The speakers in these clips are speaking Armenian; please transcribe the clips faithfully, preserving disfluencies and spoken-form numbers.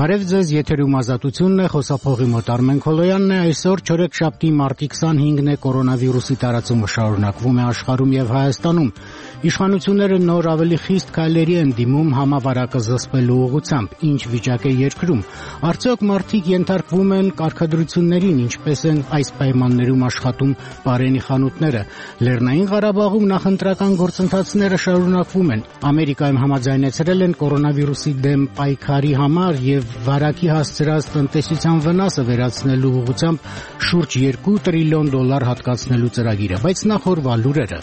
Բարև ձեզ, եթերում Ազատությունն է, խոսափողի մոտ Արմեն Քոլոյանն է, այսօր չորեքշաբթի մարտի քսանհինգն է, կորոնավիրուսի տարածումը շարունակվում է աշխարհում եւ Հայաստանում։ Իշխանությունները նոր ավելի խիստ քայլերի են դիմում համավարակը զսպելու ուղղությամբ, ինչ վիճակ է երկրում։ Արդյոք մարդիկ ենթարկվում են կարգադրություններին, ինչպես են այս պայմաններում աշխատում բարենի խանութները։ Լեռնային Ղարաբաղում նախընտրական գործընթացները շարունակվում են։ Ամերիկայում համաձայնեցրել են կորոնավիրուսի դեմ պայքարի համար եւ վարակի հասցրած տնտեսության վնասը վերացնելու ուղղությամբ շուրջ երկու տրիլիոն դոլար հատկացնելու ծրագիրը, բայց նախորդ լուրերը։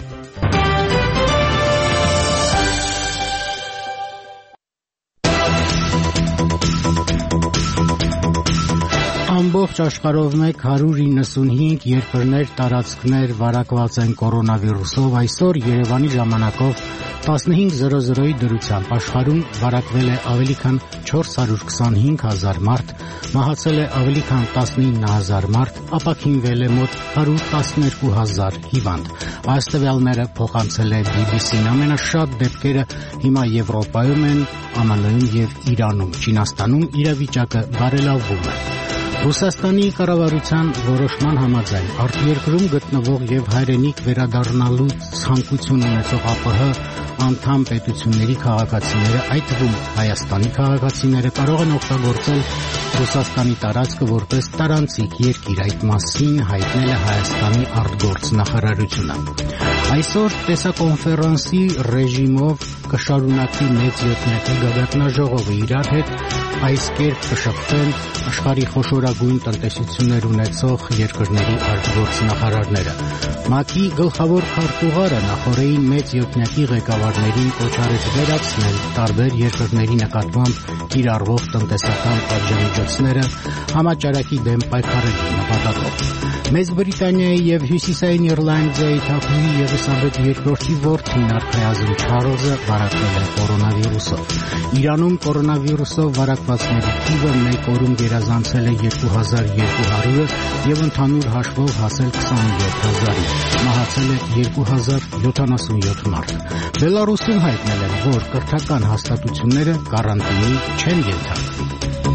Ամբողջ աշխարհով մեկ հարյուր իննսունհինգ երկրներ տարածքներ վարակված են կորոնավիրուսով, այսօր Երևանի ժամանակով տասնհինգ զրո զրոյի դրությամբ աշխարհում վարակվել է ավելի քան չորս հարյուր քսանհինգ հազար մարդ, մահացել է ավելի քան տասնինը հազար մարդ, ապաքինվել է մոտ հարյուր տասներկու հազար հիվանդ։ Այս տվյալները փոխանցել է բի բի սին։ Ամենաշատ դեպքերը հիմա Եվրոպայում են, Ամն Ը-ում եւ Իրանում, Չինաստանում իրավիճակը բարելավվում է։ Ռուսաստանի կառավարության որոշման համաձայն արտերկրում գտնվող եւ հայրենիք վերադառնալու ցանկություն ունեցող ԱՊՀ անդամ պետությունների քաղաքացիները, այդ թվում Հայաստանի քաղաքացիները, կարող են օգտագործել Ռուսաստանի տարածքը որպես տարանցիկ երկիր, այդ մասին հայտնել է Հայաստանի արտգործ նախարարությունը։ Այսօր տեսակոնֆերանսի ռեժիմով կշարունակվի մեծ յոթնյակի գագաթնաժողովը, իրար հետ այս կերպ կշփվեն աշխարհի խոշորագույն տնտեսություններ ունեցող երկրների արտգործ նախարարները։ ՄԱԿ-ի գլխավոր քարտուղարը նախորդին մեծ յոթնյակի ղեկավարներին կոչ արեց վերացնել տարբեր երկրների նկատմամբ կիրառվող տնտեսական պատժամիջոցները համաճարակի դեմ պայքարելու նպատակով։ Մեծ Բրիտանիայի եւ Հյուսիսային Իռլանդիայի թագուհի Եղիսաբեթ երկրորդի որդին արքայազն Չարլզը վարակվել է կորոնավիրուսով։ Իրանում կորոնավիրուսով վարակվածների թիվը մեկ օրում գերազանցել է երկու հազար երկու հարյուրը եւ ընդհանուր հաշվով հասել քսանյոթ հազարի։ Մահացել է երկու հազար յոթանասունյոթ մարդ։ Բելարուսում հայտնել են, որ կրթական հաստատությունները կարանտինի չեն ենթարկվի։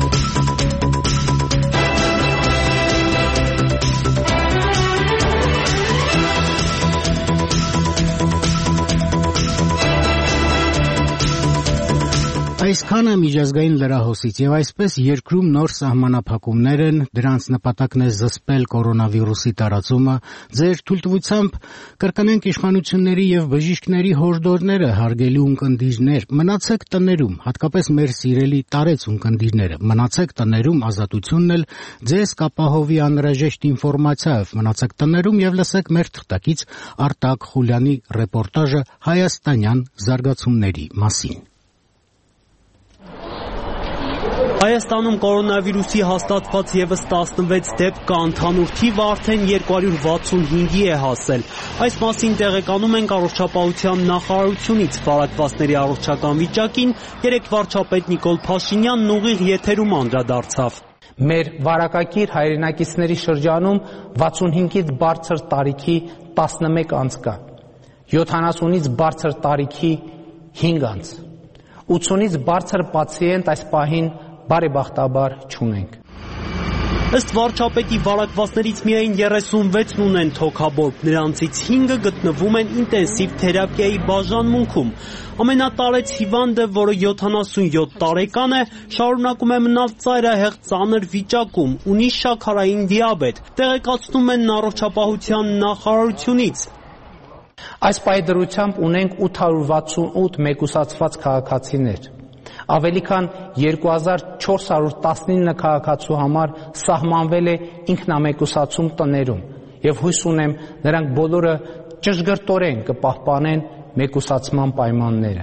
Այսքանը միջազգային լրահոսից եւ այսպես երկրում նոր սահմանափակումներ են, դրանց նպատակն է զսպել կորոնավիրուսի տարածումը։ Ձեր թույլտվությամբ կրկնենք իշխանությունների եւ բժիշկների հորդորները, հարգելի ունկնդիրներ, մնացեք տներում, հատկապես մեր սիրելի տարեց ունկնդիրները, մնացեք տներում, Ազատությունն էլ ձեզ կապահովի անհրաժեշտ ինֆորմացիայով, մնացեք տներում եւ լսեք մեր թղթակից Արտակ Խուլյանի ռեպորտաժը հայաստանյան զարգացումների մասին։ Հայաստանում կորոնավիրուսի հաստատված ևս տասնվեց դեպք կա, ընդհանուր թիվը արդեն երկու հարյուր վաթսունհինգի է հասել։ Այս մասին տեղեկանում են Առողջապահության նախարարությունից։ Վարակվածների առողջական վիճակին երեկ վարչապետ Նիկոլ Փաշինյանն ուղիղ եթերում անդրադարձավ։ Մեր վարակակիր հայրենակիցների շրջանում վաթսունհինգից բարձր տարիքի տասնմեկ անձ կա, յոթանասունից բարձր տարիքի հինգ անձ, ութսունից բարձր պացիենտ այս պահին բարեբախտաբար չունենք։ Ըստ վարչապետի վարակվածներից միայն երեսունվեցն ունեն թոքաբորբ, նրանցից հինգը գտնվում են ինտենսիվ թերապիայի բաժանմունքում։ Ամենատարեց հիվանդը, որը յոթանասունյոթ տարեկան է, շարունակում է մնալ ծայրահեղ ծանր վիճակում, ունի շաքարային դիաբետ, տեղեկացնում են Առողջապահության նախարարությունից։ Այս պահի դրությամբ ունենք ութ հարյուր վաթսունութ մեկուսացված քաղաքացիներ։ Ավելի քան երկու հազար չորս հարյուր տասնինը քաղաքացու համար սահմանվել է ինքնամեկուսացում տներում եւ հույս ունեմ նրանք բոլորը ճշգրտորեն կպահպանեն մեկուսացման պայմանները։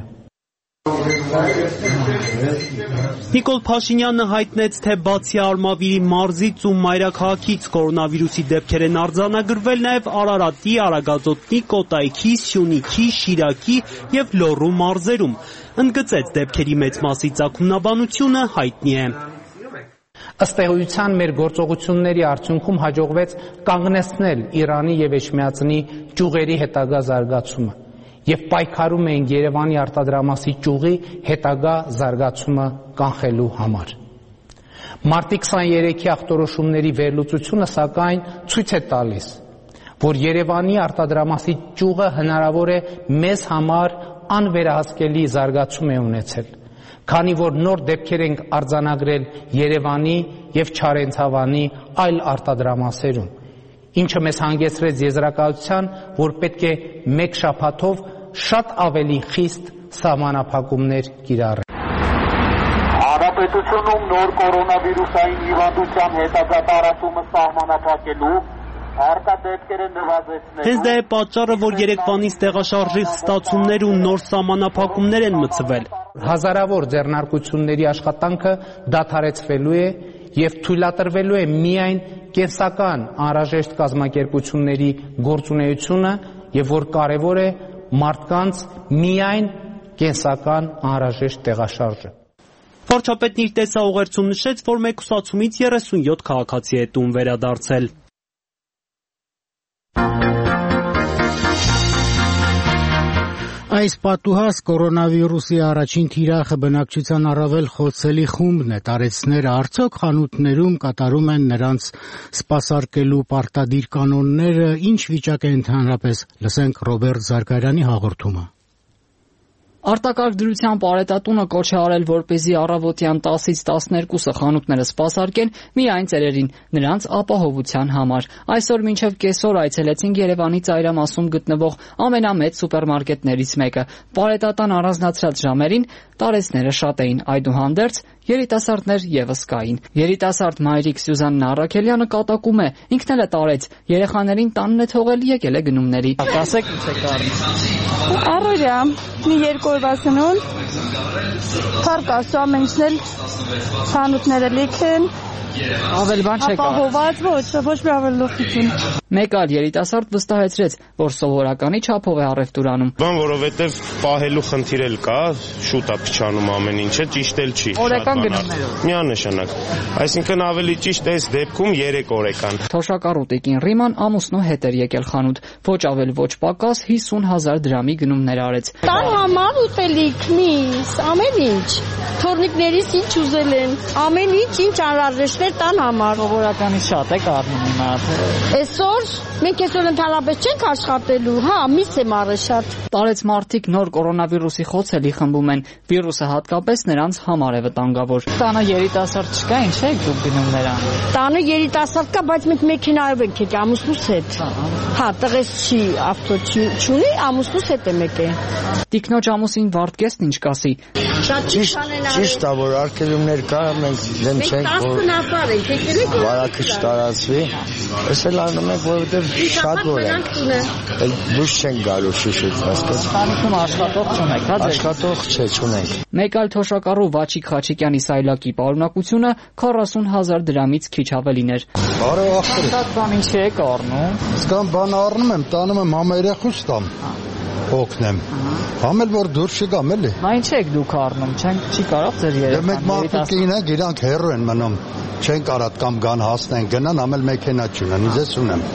Նիկոլ Փաշինյանը հայտնեց, թե բացի Արմավիրի մարզից ու մայրաքաղաքից կորոնավիրուսի դեպքեր են արձանագրվել նաև Արարատի, Արագածոտնի, Կոտայքի, Սյունիքի, Շիրակի եւ Լոռու մարզերում։ Ընդգծեց, դեպքերի մեծ մասի ծագումնաբանությունը հայտնի է։ Ըստ էության մեր գործողությունների արդյունքում հաջողվեց կանգնեցնել Իրանի եւ Էջմիածնի ճյուղերի հետագա զարգացումը եւ պայքարում էինք Երևանի արտադրամասի ճյուղի հետագա զարգացումը կանխելու համար։ Մարտի քսաներեքի ախտորոշումների վերլուծությունը սակայն ցույց է տալիս, որ Երևանի արտադրամասի ճյուղը հնարավոր է մեզ համար անվերահսկելի զարգացում է ունեցել, քանի որ նոր դեպքեր ենք արձանագրել Երևանի եւ Չարենցավանի այլ արտադրամասերում, ինչը մեզ հանգեցրեց եզրակացության, որ պետք է մեկ շաբաթով շատ ավելի խիստ սահմանափակումներ կիրառել։ Հանրապետությունում նոր կորոնավիրուսային հիվանդության հետագա տարածումը սահմանափակելու արտադեպքերը նվազեցնելու։ Հենց դա է պատճառը, որ երեկվանից տեղաշարժի ստացումներ ու նոր սահմանափակումներ են մտցվել։ Հազարավոր ձեռնարկությունների աշխատանքը դադարեցվելու է եւ թույլատրվելու է միայն կենսական անհրաժեշտ կազմակերպությունների գործունեությունը եւ որ կարեւոր է մարդկանց միայն կենսական անհրաժեշտ տեղաշարժը։ Վարչապետն իր տեսաուղերձում նշեց, որ մեկուսացումից երեսունյոթ քաղաքացի է տուն վերադարձել։ Այս պատուհաս կորոնավիրուսի առաջին թիրախը բնակչության առավել խոցելի խումբն է, տարեցները արդյոք խանութներում կատարում են նրանց սպասարկելու պարտադիր կանոնները, ինչ վիճակ է ընդհանրապես, լսենք Ռոբերտ Զարգարյանի հաղորդումը։ Արտակարգ դրության պարետատունը կոչ է արել, որպեսզի առավոտյան տասից տասներկուսը խանութները սպասարկեն միայն ծերերին, նրանց ապահովության համար։ Այսօր մինչև կեսօր այցելեցինք Երևանի ծայրամասում գտնվող ամենամեծ սուպերմարկետներից մեկը։ Պարետատան առանձնացրած ժամերին տարեցները շատ էին, այդուհանդերձ երիտասարդներ եւս կային։ Երիտասարդ մայրիկ Սյուզաննա Առաքելյանը կատակում է, ինքն էլ է տարեց, երեխաներին տանն է թողել, եկել է գնումների։ Ասեք ինչ է կարում։ Առօրյա մի երկու օրվա սնունդ, փառք Աստծո, ամեն ինչն էլ խանութները լիք են։ Ավել բան չկա։ Ապահոված ոչ, ոչ մի ավելություն։ Մեկ այլ երիտասարդ վստահեցրեց, որ սովորականի չափով է առևտուր անում։ Բան, որովհետև պահելու խնդիր էլ կա, շուտ է փչանում ամեն ինչը, ճիշտ էլ չի։ Օրական գնումներով։ Միանշանակ։ Այսինքն ավելի ճիշտ է այս դեպքում երեք օրական։ Թոշակառու տիկին Ռիման ամուսնու հետ էր եկել խանութ, ոչ ավել ոչ պակաս հիսուն հազար դրամի գնումներ արեց։ Տան համար ուտելիք, միս, ամեն ինչ։ Թորնիկներից ինչ ուզել են, ամեն ինչ ինչ անհրաժեշտ է տան համար։ Սովորականի շատ է կառնում հիմա։ Այսօր մենք այսօր ընդհանրապես չենք աշխատելու, հա, միս եմ առել շատ։ Տարեց մարդիկ նոր կորոնավիրուսի խոցելի խմբում են, վիրուսը հատկապես նրանց համար է վտանգավոր։ Տանը երիտասարդ չկա, ինչ է դուք գնումներ անում։ Տանը երիտասարդ կա, բայց մենք մեքենայով ենք եկել ամուսնուս հետ։ Հա, տղես չի, ավտո չունի, ամուսնուս հետ է եկել։ Տիկնոջ ամուսին Վարդգեսն ինչ կասի։ Շատ ճիշտ ճիշտ է, որ արգելումներ կա, մենք դեմ չենք, որ վարակը չտարածվի։ Այս էլ անում ենք, որովհետև շատ որ ենք։ Էլ դուրս չենք գալու շիշից, հասկաց։ Խանութում աշխատող չունեք, հա ձեր։ Աշխատող չէ, չունենք։ Մեկ այլ թոշակառու Վաչիկ Խաչիկյանի սայլակի պարունակությունը քառասուն հազար դրամից քիչ ավելին էր։ Բարև ախր։ Շատ բան ինչ է կառնում։ Սկան բան առնում եմ, տանում եմ համա երեխուս տամ։ Օգնեմ։ Համել որ դուրս չգամ էլի։ Նա ինչ եք դուք առնում, չեն չի կարող ձեր երեխան։ Մենք մարդիկ ինենք, իրանք հեռու են մնում։ Չեն կարած կամ գան հասնեն, գնան, ամել մեքենա չունեն, իզես ունեմ։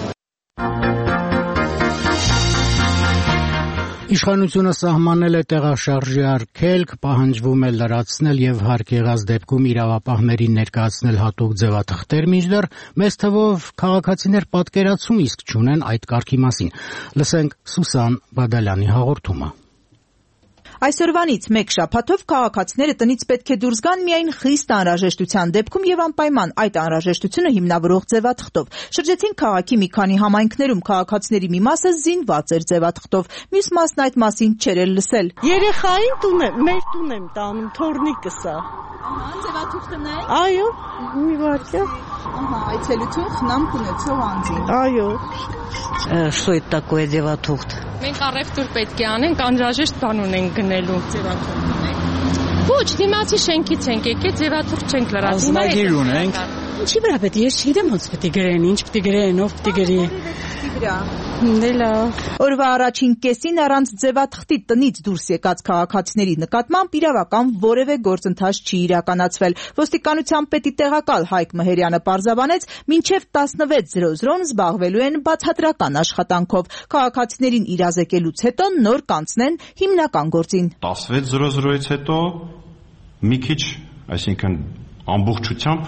Իշխանությունը սահմանել է տեղաշարժի արգելք, պահանջվում է լրացնել եւ հարկ եղած դեպքում իրավապահներին ներկայացնել հատուկ ձևաթղթեր, մինչդեռ մեծ թվով քաղաքացիներ պատկերացում իսկ չունեն այդ կարգի մասին։ Լսենք Սուսան Բադալյանի հաղորդումը։ Այսօրվանից մեկ շաբաթով քաղաքացիները տնից պետք է դուրս գան միայն խիստ անհրաժեշտության դեպքում եւ անպայման այդ անհրաժեշտությունը հիմնավորող ձևաթղթով։ Շրջեցին քաղաքի մի քանի համայնքներում, քաղաքացիների մի մասը զինված էր ձևաթղթով, մյուս մասն այդ մասին չէր էլ լսել։ Երեխային տուն եմ, մեր տուն եմ տանում, թորնիկս է։ Ահա, ձևաթղթն է։ Այո, մի վարքա։ Ահա, այցելություն խնամք ունեցող անձին։ Այո։ Что это такое ձևաթղթ։ Մենք առևտուր պետք է անենք, անհրաժեշտ բան ունենք գնելու ձևաթղթ ունենք։ Ոչ, դիմացի շենքից ենք եկել, ձևաթղթ չենք լրացել։ Ազնագիր ունենք։ Ինչի վրա պետք է, ես չգիտեմ ոնց պետք է գրեն, ինչ պետք է գրեն, ով պետք է գրի։ Դե լավ։ Օրվա առաջին կեսին առանց ձևաթղթի տնից դուրս եկած քաղաքացիների նկատմամբ իրավական որևէ գործընթաց չի իրականացվել։ Ոստիկանության պետի տեղակալ Հայկ Մհերյանը պարզաբանեց, մինչև տասնվեց զրոն զբաղվելու են բացատրական աշխատանքով։ Քաղաքացիներին իրազեկելուց հետո նոր կանցնեն հիմնական գործին։ տասնվեց զրոյից հետո մի քիչ, այսինքն ամբողջությամբ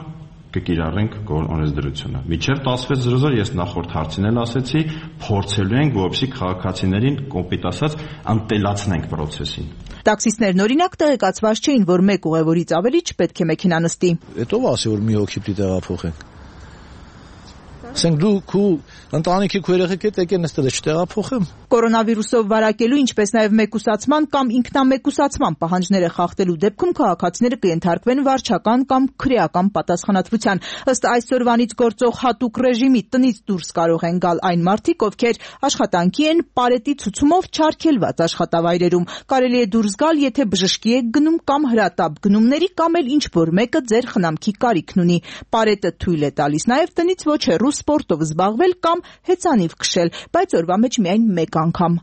կկիրառենք օրենսդրությունը։ Մինչև տասնվեց զրոզոր ես նախորդ հարցին էլ ասեցի, փորձելու ենք, որպեսզի քաղաքացիներին կոպիտ ասած ընտելացնենք process-ին։ Տաքսիստներն օրինակ տեղեկացված չէին, որ մեկ ուղևորից ավելի չպետք է մեքենա նստի։ Էդ ով ասի, որ մի հոգի պիտի տեղափոխենք։ Ասենք դու քու ընտանիքի քու երեխեք հետ եկե նստել է չտեղափոխեմ։ Կորոնավիրուսով վարակելու, ինչպես նաև մեկուսացման կամ ինքնամեկուսացման պահանջները խախտելու դեպքում քաղաքացիները կենթարկվեն վարչական կամ քրեական պատասխանատվության։ Ըստ այսօրվանից գործող հատուկ ռեժիմի տնից դուրս կարող են գալ այն մարդիկ, ովքեր աշխատանքի են պարետի ցուցումով չարգելված աշխատավայրերում։ Կարելի է դուրս գալ, եթե բժշկի եք գնում կամ հրատապ գնումների կամ էլ ինչ-որ մեկը ձեր խնամքի կարիքն ունի։ Պարետը թույլ է տալիս նաև տնից ոչ հեռու սպորտով զբաղվել կամ հեծանիվ քշել, բայց օրվա մեջ միայն մեկ անգամ։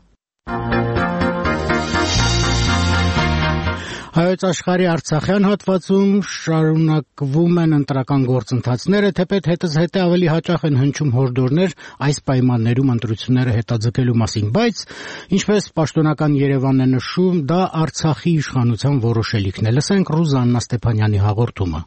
Հայոց աշխարհի Արցախյան հատվածում շարունակվում են ընտրական գործընթացները, թեպետ հետզհետե ավելի հաճախ են հնչում հորդորներ այս պայմաններում ընտրությունները հետաձգելու մասին, բայց ինչպես պաշտոնական Երևանն է նշում, դա Արցախի իշխանության որոշելիքն է։ Լսենք Ռուզաննա Ստեփանյանի հաղորդումը։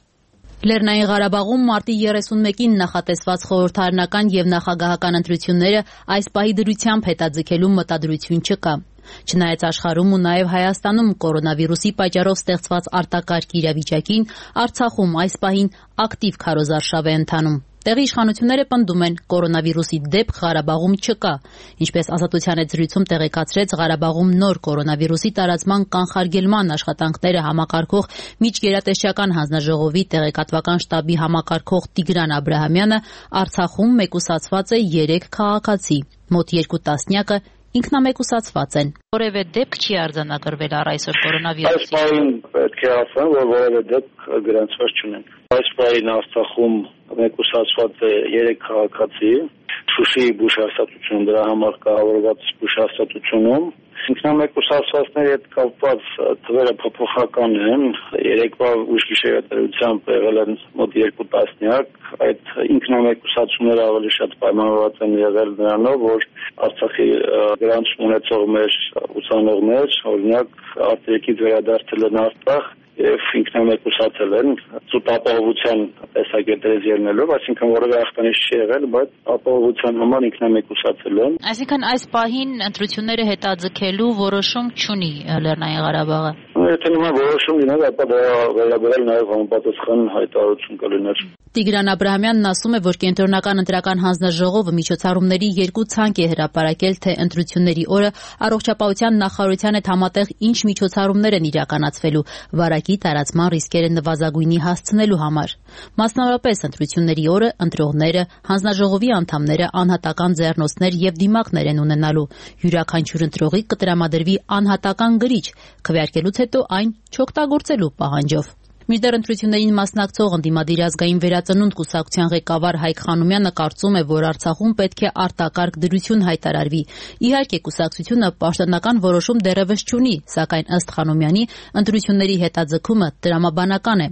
Լեռնային Ղարաբաղում մարտի երեսունմեկին նախատեսված խորհրդարանական եւ նախագահական ընտրությունները այս պահի դրությամբ հետաձգելու մտադրություն չկա։ Չնայած աշխարհում ու նաև Հայաստանում կորոնավիրուսի պատճառով ստեղծված արտակարգ իրավիճակին, Արցախում այս պահին ակտիվ քարոզարշավ է ընթանում։ Տեղի իշխանությունները պնդում են, կորոնավիրուսի դեպք Ղարաբաղում չկա, ինչպես Ազատության հետ զրույցում տեղեկացրեց Ղարաբաղում նոր կորոնավիրուսի տարածման կանխարգելման աշխատանքները համակարգող միջգերատեսչական հանձնաժողովի տեղեկատվական շտաբի համակարգող Տիգրան Աբրահամյանը, Արցախում մեկուսացված է երեք քաղաքացի, մոտ երկու տասնյակը ինքնամեկուսացված են։ Որևէ դեպք չի արձանագրվել առ այսօր կորոնավիրուսի։ Այս պահին պետք է ասեմ, որ որևէ դեպք գրանցված չունենք։ Այս պահին Արցախում մեկուսացված է երեք քաղաքացի, Շուշիի բուժհաստատությունում, դրա համար կառավարված բուժհաստատությունում։ Ինքնամեկուսացվածների հետ կապված թվերը փոփոխական են, երեկվա ուշ գիշերատարությամբ եղել են մոտ երկու տասնյակ, այդ ինքնամեկուսացումները ավելի շատ պայմանավորված են եղել նրանով, որ Արցախի գրանցում ունեցող մեր ուսանողներ, օրինակ արտերկից վերադարձել են Արցախ եւ ինքնամեկուսացել են ծուտ ապահովության տեսակետերից ելնելով, այսինքն որևէ ախտանիշ չի եղել, բայց ապահովության համար ինքնամեկուսացել են։ Այսինքն այս պահին ընտրությունները հետաձգելու որոշում չունի Լեռնային Ղարաբաղը։ Եթե նման որոշում լիներ, ապա դա վերաբերել նաև համապատասխան հայտարարություն կլիներ։ Տիգրան Աբրահամյանն ասում է, որ կենտրոնական ընտրական հանձնաժողովը միջոցառումների երկու ցանկ է հրապարակել, թե ընտրությունների օրը առողջապահության նախարարության հետ համատեղ ինչ միջոցառումներ են իրականացվելու վարակի տարածման ռիսկերը նվազագույնի հասցնելու համար։ Մասնավորապես ընտրությունների օրը ընտրողները, հանձնաժողովի անդամները անհատական ձեռնոցներ եւ դիմակներ են ունենալու։ Յուրաքանչյուր ընտրողի կտրամադրվի անհատական գրիչ, քվեարկելուց հետո այն չօգտագործելու պահանջով։ Մինչդեռ ընտրություններին մասնակցող ընդդիմադիր ազգային վերածնունդ կուսակցության ղեկավար Հայկ Խանոմյանը կարծում է, որ Արցախում պետք է արտակարգ դրություն հայտարարվի։ Իհարկե, կուսակցությունը պաշտոնական որոշում դեռևս չունի, սակայն ըստ Խանոմյանի ընտրությունների հետաձգումը տրամաբանական է։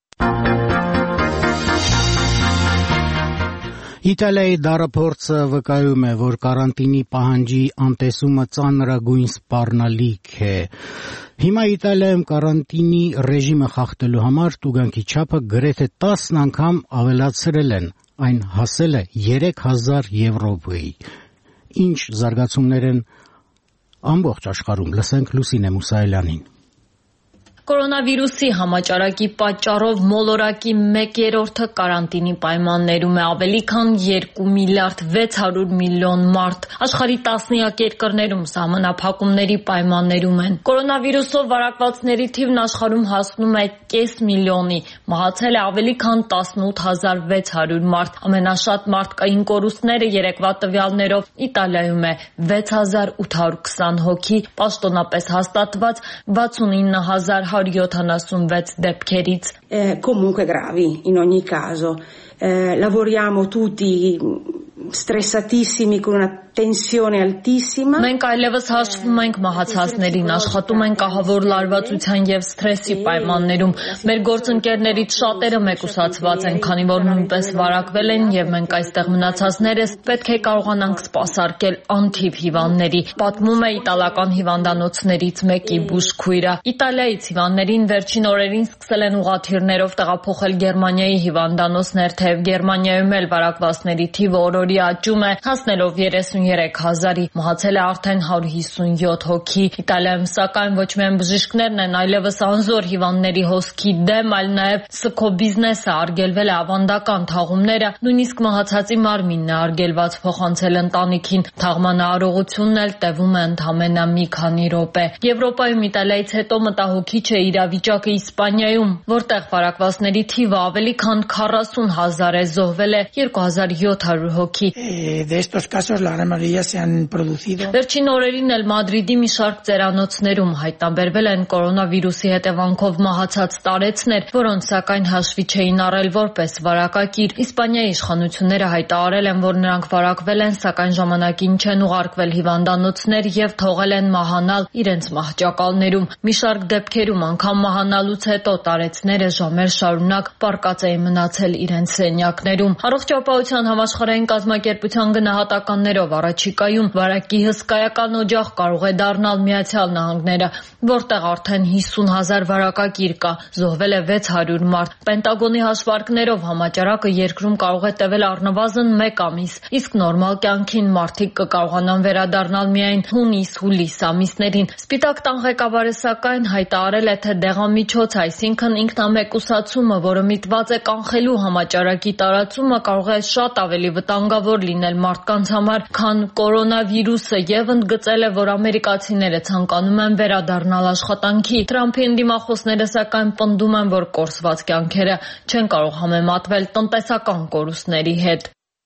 Իտալիայի դարափորձը վկայում է, որ կարանտինի պահանջի անտեսումը ծանրագույն սպառնալիք է։ Հիմա Իտալիայում կարանտինի ռեժիմը խախտելու համար տուգանքի չափը գրեթե տասն անգամ ավելացրել են, այն հասել է երեք հազար եվրոյի։ Ինչ զարգացումներ են ամբողջ աշխարհում, լսենք Լուսինե Մուսայելյանին։ Կորոնավիրուսի համաճարակի պատճառով մոլորակի մեկ երրորդը կարանտինի պայմաններում է, ավելի քան երկու միլիարդ վեց հարյուր միլիոն մարդ աշխարհի տասնյակ երկրներում սահմանափակումների պայմաններում են։ Կորոնավիրուսով վարակվածների թիվն աշխարհում հասնում է կես միլիոնի, մահացել է ավելի քան տասնութ հազար վեց հարյուր մարդ։ Ամենաշատ մարդկային կորուստները երեկվա տվյալներով Իտալիայում է վեց հազար ութ հարյուր քսան հոգի, պաշտոնապես հաստատված վաթսունինը հազար յոթանասունվեց դեպքերից։ Comunque gravi in ogni caso. Lavoriamo tutti stressatissimi con una tensione altissima. Մենք այլևս հաշվում ենք մահացածներին, աշխատում ենք ահավոր լարվածության եւ սթրեսի պայմաններում։ Մեր գործընկերներից շատերը մեկուսացված են, քանի որ նույնպես վարակվել են եւ մենք այստեղ մնացածներս պետք է կարողանանք սպասարկել անթիվ հիվանդների, պատմում է իտալական հիվանդանոցներից մեկի բուժքույրը։ Իտալիայից հիվանդներին վերջին օրերին սկսել են ուղղաթիռներով տեղափոխել Գերմանիայի հիվանդանոցներ, թեև Գերմանիայում էլ վարակվածների թիվը օրորի աճում է, հասնելով երեսուներեք հազարի, մահացել է արդեն հարյուր հիսունյոթ հոգի։ Իտալիայում սակայն ոչ միայն բժիշկներն են այլևս անզոր հիվանդների հոսքի դեմ, այլ նաև սքո բիզնեսը, արգելվել է ավանդական թաղումները, նույնիսկ մահացածի մարմինն է արգելված փոխանցել ընտանիքին։ Թաղման արարողությունն էլ տևում է ընդամենը մի քանի րոպե։ Եվրոպայում Իտալիայից հետո մտահոգիչ է իրավիճակը Իսպանիայում, որտեղ վարակվածների թիվը ավելի քան քառասուն հազար է, զոհվել է երկու հազար յոթ հարյուր հոգի։ Վերջին օրերին էլ Մադրիդի մի շարք ծերանոցներում հայտնաբերվել են կորոնավիրուսի հետևանքով մահացած տարեցներ, որոնց սակայն հաշվի չէին առել որպես վարակակիր։ Իսպանիայի իշխանությունները հայտարարել են, որ նրանք վարակվել են, սակայն ժամանակին չեն ուղարկվել հիվանդանոցներ եւ թողել են մահանալ իրենց մահճակալներում։ Մի շարք դեպքերում անգամ մահանալուց հետո տարեցները ժամեր շարունակ պառկած էին մնացել իրենց սենյակներում։ Առողջապահության համաշխարհային կազմակերպության գնահատականներով առաջիկայում վարակի հսկայական օջախ կարող է դառնալ Միացյալ Նահանգները, որտեղ արդեն հիսուն հազար վարակակիր կա, զոհվել է վեց հարյուր մարդ։ Պենտագոնի հաշվարկներով համաճարակը երկրում կարող է տևել առնվազն մեկ ամիս, իսկ նորմալ կյանքին մարդիկ կկարողանան վերադառնալ միայն հունիս-հուլիս ամիսներին։ Սպիտակ տան ղեկավարը սակայն հայտարարել է, թե դեղամիջոց, այսինքն ինքնամեկուսացումը, որը միտված է կանխելու համաճարակի տարածումը, կարող է շատ ավելի վտանգավոր լինել մարդկանց համար, քան կորոնավիրուսը, եւ ընդգծել է, որ ամերիկացիները ցանկանում են վերադառնալ աշխատանքի։ Թրամփի ընդդիմախոսները սակայն պնդում են, որ կորսված կյանքերը չեն կարող համեմատվել տնտեսական կորուստների հետ։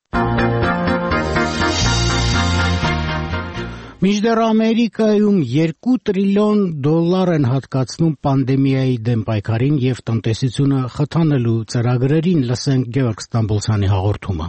Մինչդեռ Ամերիկայում երկու տրիլիոն դոլար են հատկացնում պանդեմիայի դեմ պայքարին եւ տնտեսությունը խթանելու ծրագրերին, լսենք Գևորգ Ստամբոլցյանի հաղորդումը։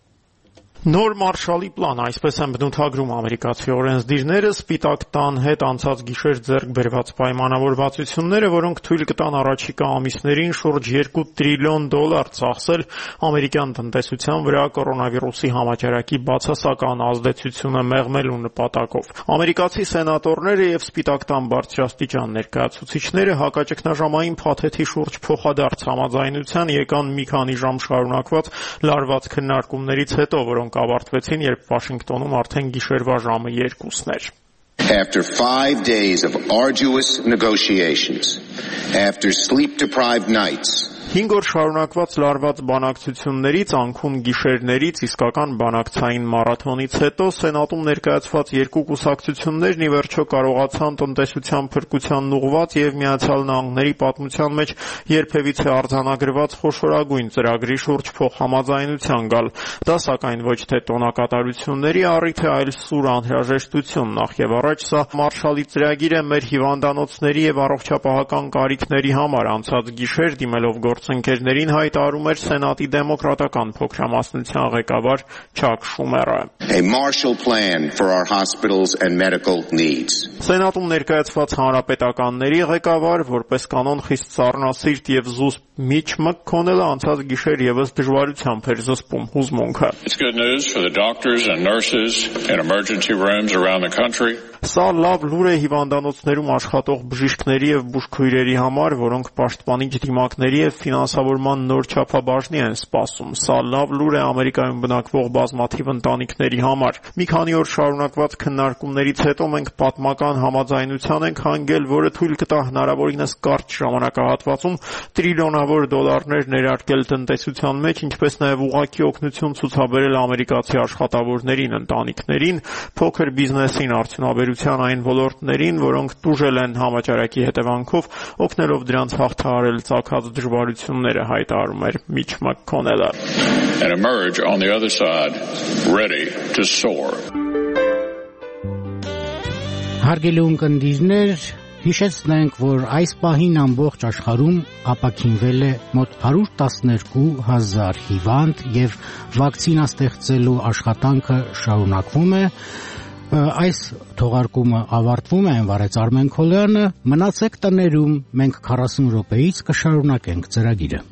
Նոր Մարշալի պլան, այսպես են բնութագրում ամերիկացի օրենսդիրները, Սպիտակ տան հետ անցած գիշեր ձեռք բերված պայմանավորվածությունները, որոնք թույլ կտան առաջիկա ամիսներին շուրջ երկու տրիլիոն դոլար ծախսել ամերիկյան տնտեսության վրա կորոնավիրուսի համաճարակի բացասական ազդեցությունը մեղմելու նպատակով։ Ամերիկացի սենատորները եւ Սպիտակ տան բարձրաստիճան ներկայացուցիչները հակաճգնաժամային փաթեթի շուրջ փոխադարձ համաձայնության եկան մի քանի ժամ շարունակված լարված քննարկումներից հետո, որոնք ավարտվեցին, երբ Վաշինգտոնում արդեն գիշերվա ժամը երկուսն էր։ After five days of arduous negotiations, after sleep-deprived nights, Հինգ օր շարունակված լարված բանակցություններից, անքուն գիշերներից, իսկական բանակցային մարաթոնից հետո Սենատում ներկայացված երկու կուսակցություններն ի վերջո կարողացան տնտեսության փրկությանն ուղղված եւ Միացյալ Նահանգների պատմության մեջ երբևիցե արձանագրված խոշորագույն ծրագրի շուրջ փոխհամաձայնության գալ։ Դա սակայն ոչ թե տոնակատարությունների առիթ է, այլ սուր անհրաժեշտություն։ Նախ եւ առաջ սա Մարշալի ծրագիր է մեր հիվանդանոցների եւ առողջապահական կարիքների համար։ Անցած գիշեր դիմելով գործընկերներին հայտարարում էր Սենատի դեմոկրատական փոքրամասնության ղեկավար Չակ Շումերը։ A Marshall Plan for our hospitals and medical needs. Սենատում ներկայացված հանրապետականների ղեկավար, որպես կանոն խիստ սառնասիրտ եւ զուսպ Միչ Մաքքոնելը անցած գիշեր եւս դժվարությամբ էր զսպում հուզմունքը։ It's good news for the doctors and nurses in emergency rooms around the country. Սա լավ լուր է հիվանդանոցներում աշխատող բժիշկների եւ բուժքույրերի համար, որոնք պաշտպանիչ դիմակների եւ ֆինանսավորման նոր չափաբաժնի են սպասում։ Սա լավ լուր է Ամերիկայում բնակվող բազմաթիվ ընտանիքների համար։ Մի քանի օր շարունակված քննարկումներից հետո մենք պատմական համաձայնության ենք հանգել, որը թույլ կտա հնարավորինս կարճ ժամանակահատվածում տրիլիոնավոր դոլարներ ներարկել տնտեսության մեջ, ինչպես նաեւ ուղղակի օգնություն ցուցաբերել ամերիկացի աշխատավորներին, ընտանիքներին, փոքր բիզնեսին, արդյունաբերության այն ոլորտներին, որոնք տուժել են համաճարակի հետևանքով, օգնելով դրանց հաղթահարել ծագած դժվարությունները, հայտարարում էր Միչ Մաքքոնելը։ And emerge on the other side ready to soar. Հարգելի ունկնդիրներ, Հիշեցնենք, որ այս պահին ամբողջ աշխարհում ապաքինվել է մոտ հարյուր տասներկու հազար հիվանդ եւ վակցինա ստեղծելու աշխատանքը շարունակվում է։ Այս թողարկումը ավարտվում է, վարեց Արմեն Քոլյանը, մնացեք տներում, մենք քառասուն րոպեից կշարունակենք ծրագիրը։